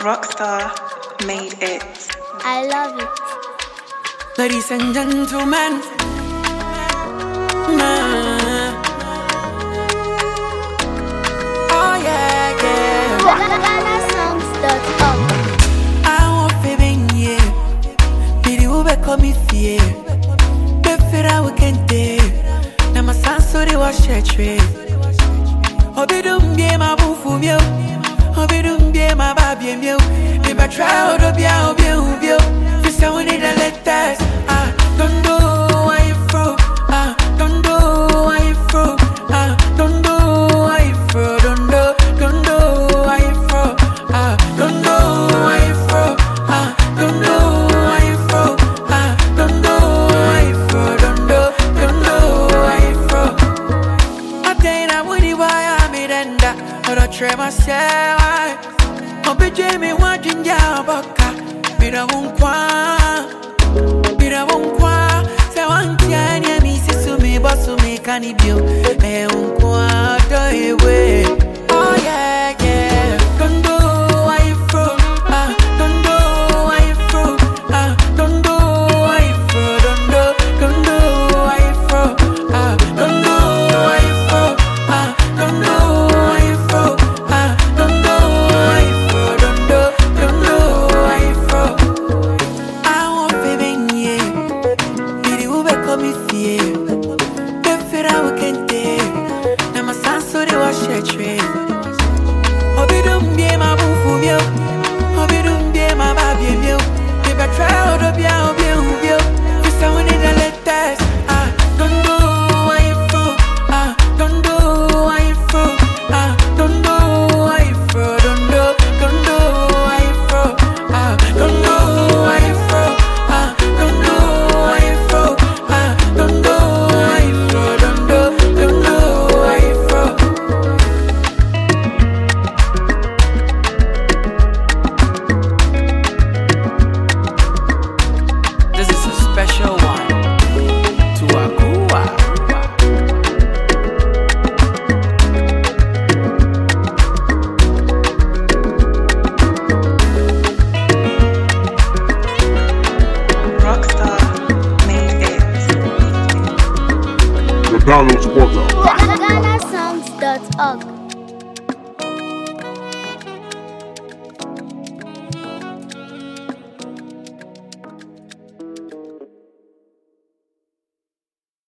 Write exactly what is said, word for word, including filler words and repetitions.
Rockstar made it. I love it. Ladies and gentlemen, nah. Oh yeah, yeah. Ghana songs dot com. I want to be here. Bidi ube komi fie. Befira wikente. Na masansori wa shetre. Obidum bie mabufu mio. Obidum bie mababie mio. Me ba try odo bia obie ubio. Fisa wini the letters. Ah, don't do why you fro. Ah, don't do why you fro. Ah, don't do why you fro. Don't do, don't do why you fro. Ah, don't do why you fro. Ah, don't do why you fro. Ah, don't do why you fro. Don't do, don't do why you fro. I think I'm with you why I'm in that. But I try myself. Oh, be Jamie, what you got, Baka? Be the one qua. Be the one qua. Say one tianya, me see me, boss me, can he be? Me one qua, do it way. Oh, yeah, yeah. Don't do why you fro. Ah, don't do why you fro. Ah, don't do why you fro. Don't do, don't do why you fro. Ah, don't do why you fro. Ah, don't do why you fro. Ah, don't do why you fro. Don't do, don't do why you fro. I want to be here. Bidi ube komi fie. Befira wikente. Na masansori wa shetre. Obidum bie mabufu mio. Obidum bie mababie mio. Me ba try odo bia obie ubio. Fisa wini the letters. Ah, don't do why you fro. Ah, don't do why you fro. Ah, don't do why you fro. Don't do, don't do why you fro. Ah, don't do why you fro. Ah, don't do why you fro. Ah, don't do why you fro. Don't do, don't do why you fro. This is a special one to Akua. Rockstar made it. The Downloads Portal. Ghana songs dot org.